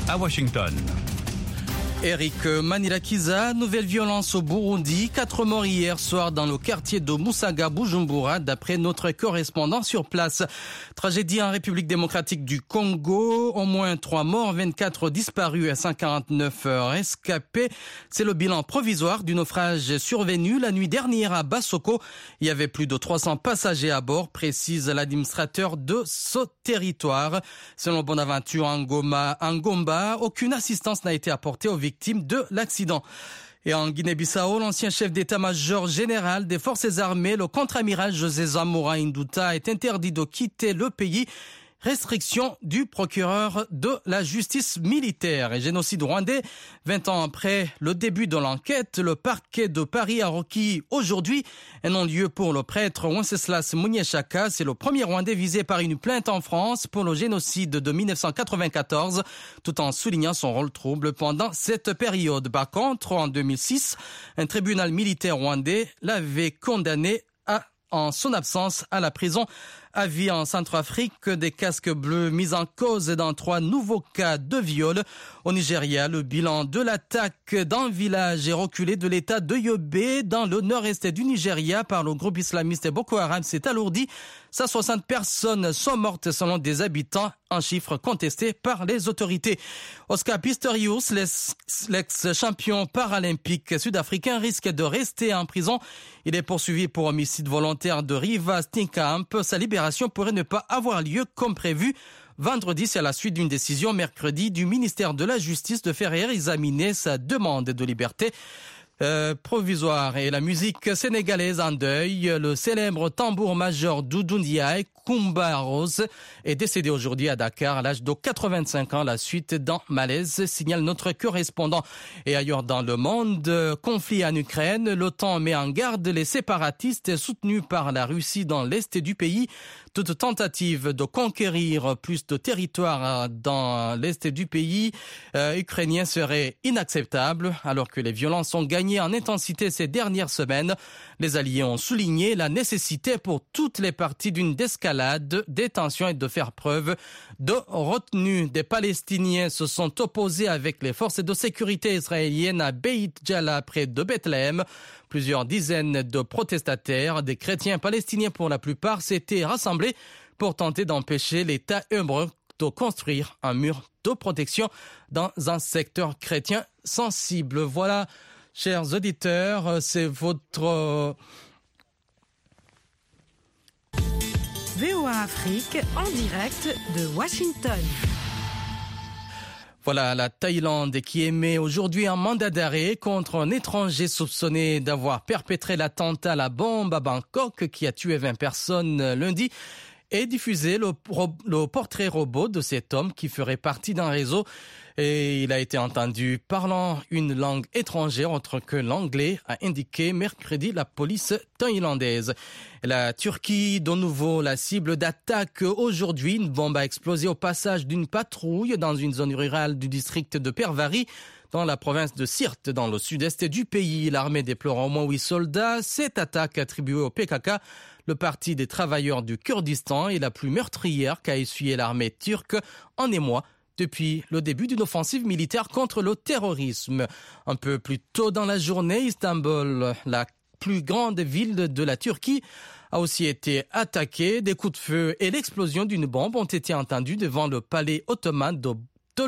à Washington. Eric Manirakiza, nouvelle violence au Burundi. 4 morts hier soir dans le quartier de Musaga, Bujumbura, d'après notre correspondant sur place. Tragédie en République démocratique du Congo. Au moins 3 morts, 24 disparus et 149 rescapés. C'est le bilan provisoire du naufrage survenu la nuit dernière à Bassoko. Il y avait plus de 300 passagers à bord, précise l'administrateur de ce territoire. Selon Bonaventure Ngomba, aucune assistance n'a été apportée aux victimes de l'accident. Et en Guinée-Bissau, l'ancien chef d'état-major général des forces armées, le contre-amiral José Zamora Induta, est interdit de quitter le pays. Restriction du procureur de la justice militaire. Et génocide rwandais, 20 ans après le début de l'enquête, le parquet de Paris a requis aujourd'hui un non-lieu pour le prêtre Wenceslas Munyeshaka. C'est le premier Rwandais visé par une plainte en France pour le génocide de 1994, tout en soulignant son rôle trouble pendant cette période. Par contre, en 2006, un tribunal militaire rwandais l'avait condamné en son absence à la prison à vie en Centrafrique. Des casques bleus mis en cause dans 3 nouveaux cas de viol. Au Nigeria, le bilan de l'attaque d'un village est reculé de l'état de Yobe dans le nord-est du Nigeria par le groupe islamiste Boko Haram s'est alourdi. 160 personnes sont mortes selon des habitants, un chiffre contesté par les autorités. Oscar Pistorius, l'ex-champion paralympique sud-africain, risque de rester en prison. Il est poursuivi pour homicide volontaire de Riva Steenkamp. Sa libération pourrait ne pas avoir lieu comme prévu. Vendredi, c'est à la suite d'une décision mercredi du ministère de la Justice de faire réexaminer sa demande de liberté provisoire. Et la musique sénégalaise en deuil, le célèbre tambour-major Doudou Ndiaye, Kumba Rose, est décédé aujourd'hui à Dakar à l'âge de 85 ans. La suite dans malaise, signale notre correspondant. Et ailleurs dans le monde, conflit en Ukraine, l'OTAN met en garde les séparatistes soutenus par la Russie dans l'est du pays. Toute tentative de conquérir plus de territoire dans l'est du pays ukrainien serait inacceptable, alors que les violences ont gagné en intensité ces dernières semaines. Les alliés ont souligné la nécessité pour toutes les parties d'une escalade des tensions et de faire preuve de retenue. Des Palestiniens se sont opposés avec les forces de sécurité israéliennes à Beit Jala près de Bethléem. Plusieurs dizaines de protestataires, des chrétiens palestiniens pour la plupart, s'étaient rassemblés pour tenter d'empêcher l'État hébreu de construire un mur de protection dans un secteur chrétien sensible. Voilà, chers auditeurs, c'est votre... VOA Afrique en direct de Washington. Voilà, la Thaïlande qui émet aujourd'hui un mandat d'arrêt contre un étranger soupçonné d'avoir perpétré l'attentat à la bombe à Bangkok qui a tué 20 personnes lundi et diffusé le portrait robot de cet homme qui ferait partie d'un réseau. Et il a été entendu parlant une langue étrangère autre que l'anglais, a indiqué mercredi la police thaïlandaise. La Turquie, de nouveau la cible d'attaque aujourd'hui. Une bombe a explosé au passage d'une patrouille dans une zone rurale du district de Pervari, dans la province de Sirte, dans le sud-est du pays. L'armée déplore au moins 8 soldats. Cette attaque attribuée au PKK, le parti des travailleurs du Kurdistan, est la plus meurtrière qu'a essuyé l'armée turque en émoi depuis le début d'une offensive militaire contre le terrorisme. Un peu plus tôt dans la journée, Istanbul, la plus grande ville de la Turquie, a aussi été attaquée. Des coups de feu et l'explosion d'une bombe ont été entendus devant le palais ottoman de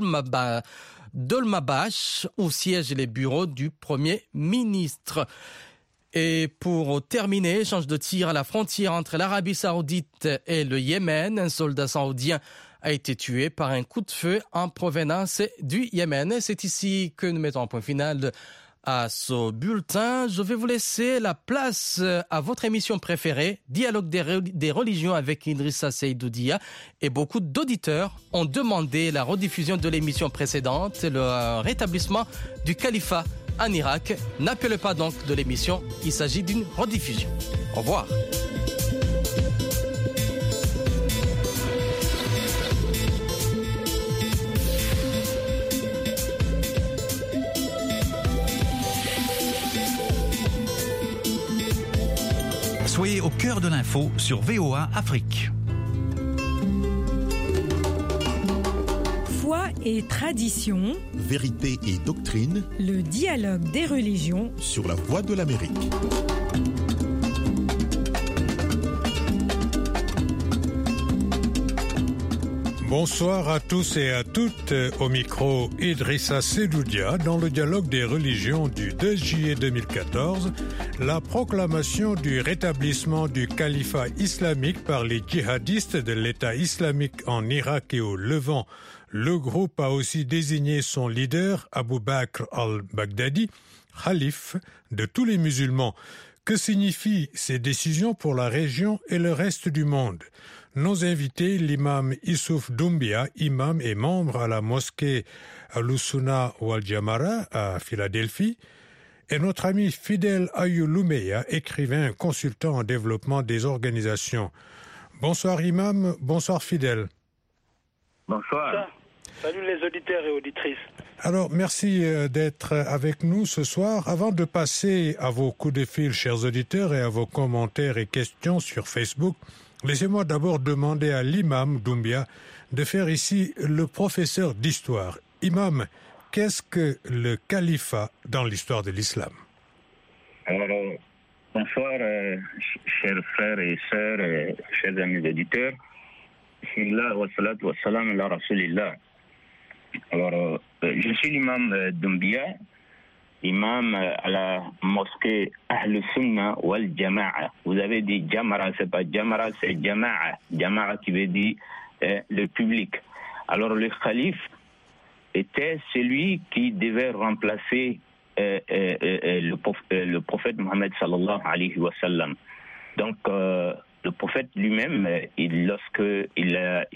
Dolmabahçe, où siègent les bureaux du Premier ministre. Et pour terminer, échange de tir à la frontière entre l'Arabie Saoudite et le Yémen. Un soldat saoudien a été tué par un coup de feu en provenance du Yémen. C'est ici que nous mettons un point final à ce bulletin. Je vais vous laisser la place à votre émission préférée, Dialogue des religions avec Idrissa Seydoudia. Et beaucoup d'auditeurs ont demandé la rediffusion de l'émission précédente, le rétablissement du califat en Irak. N'appelez pas donc de l'émission, il s'agit d'une rediffusion. Au revoir. Soyez au cœur de l'info sur VOA Afrique. Foi et tradition, vérité et doctrine, le dialogue des religions sur la Voix de l'Amérique. Bonsoir à tous et à toutes. Au micro, Idrissa Sedoudia dans le dialogue des religions du 2 juillet 2014, la proclamation du rétablissement du califat islamique par les djihadistes de l'État islamique en Irak et au Levant. Le groupe a aussi désigné son leader, Abu Bakr al-Baghdadi, khalife de tous les musulmans. Que signifient ces décisions pour la région et le reste du monde ? Nos invités, l'imam Issouf Doumbia, imam et membre à la mosquée Al-Sunnah wal Jamara à Philadelphie, et notre ami Fidel Ayouloumeya, écrivain, consultant en développement des organisations. Bonsoir imam, bonsoir Fidel. Bonsoir. Salut les auditeurs et auditrices. Alors, merci d'être avec nous ce soir. Avant de passer à vos coups de fil, chers auditeurs, et à vos commentaires et questions sur Facebook, laissez-moi d'abord demander à l'imam Doumbia de faire ici le professeur d'histoire. Imam, qu'est-ce que le califat dans l'histoire de l'islam ? Alors, bonsoir, chers frères et sœurs, chers amis auditeurs. Bismillah wa salatu wa salam ala rasulillah. Alors, je suis l'imam Doumbia, imam à la mosquée Al-Sunnah wal Jama'a. Vous avez dit Jamara, c'est pas Jamara, c'est Jama'a. Jama'a qui veut dire le public. Alors, le calife était celui qui devait remplacer le prophète Mohammed sallallahu alayhi wa sallam. Donc, le prophète lui-même, lorsqu'il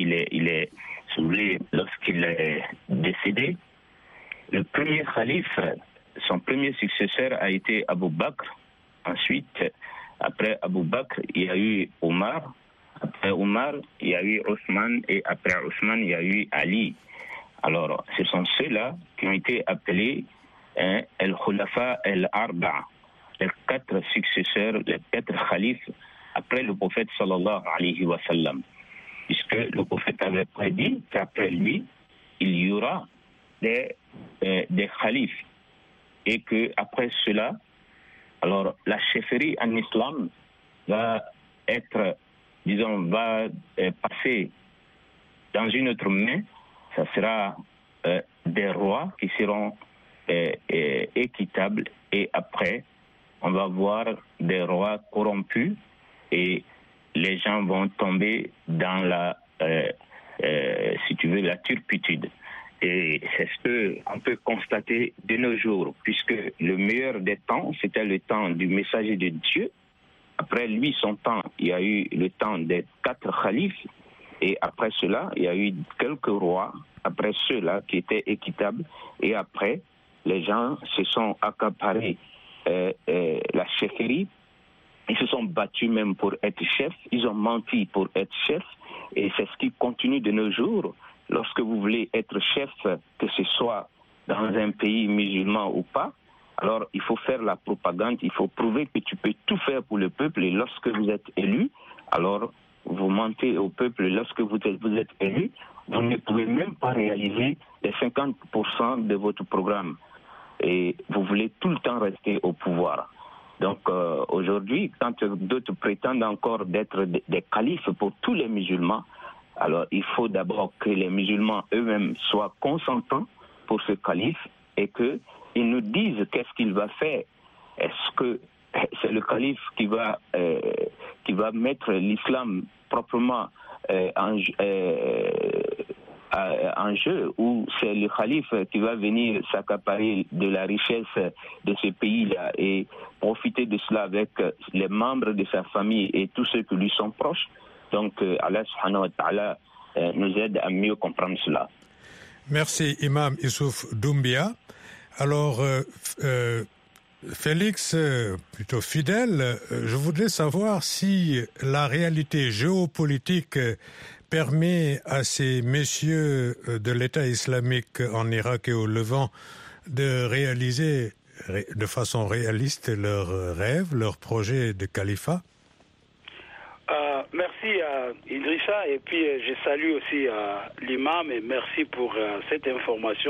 est décédé, le premier calife, son premier successeur a été Abu Bakr. Ensuite, après Abu Bakr, il y a eu Omar. Après Omar, il y a eu Othman. Et après Othman, il y a eu Ali. Alors, ce sont ceux-là qui ont été appelés Al-Khulafa al-Arba'a, les 4 successeurs, les 4 khalifes après le prophète sallallahu alayhi wa sallam. Puisque le prophète avait prédit qu'après lui, il y aura des khalifes. Et qu'après cela, alors la chefferie en islam va passer dans une autre main. Ça sera des rois qui seront équitables. Et après, on va voir des rois corrompus et les gens vont tomber dans la turpitude. Et c'est ce qu'on peut constater de nos jours, puisque le meilleur des temps, c'était le temps du messager de Dieu. Après lui, son temps, il y a eu le temps des 4 khalifes. Et après cela, il y a eu quelques rois, après ceux-là qui étaient équitables. Et après, les gens se sont accaparés la chefferie. Ils se sont battus même pour être chefs. Ils ont menti pour être chefs. Et c'est ce qui continue de nos jours. Lorsque vous voulez être chef, que ce soit dans un pays musulman ou pas, alors il faut faire la propagande, il faut prouver que tu peux tout faire pour le peuple. Et lorsque vous êtes élu, alors vous mentez au peuple. Lorsque vous êtes élu, vous ne pouvez même pas réaliser les 50% de votre programme. Et vous voulez tout le temps rester au pouvoir. Donc aujourd'hui, quand d'autres prétendent encore d'être des califes pour tous les musulmans, alors il faut d'abord que les musulmans eux-mêmes soient consentants pour ce calife et qu'ils nous disent qu'est-ce qu'il va faire. Est-ce que c'est le calife qui va mettre l'islam proprement en jeu, ou c'est le calife qui va venir s'accaparer de la richesse de ce pays-là et profiter de cela avec les membres de sa famille et tous ceux qui lui sont proches? Donc Allah subhanahu wa ta'ala nous aide à mieux comprendre cela. Merci Imam Issouf Doumbia. Alors Félix, plutôt Fidèle, je voudrais savoir si la réalité géopolitique permet à ces messieurs de l'État islamique en Irak et au Levant de réaliser de façon réaliste leurs rêves, leurs projets de califat. Merci à Idrissa, et puis je salue aussi l'imam et merci pour cette information.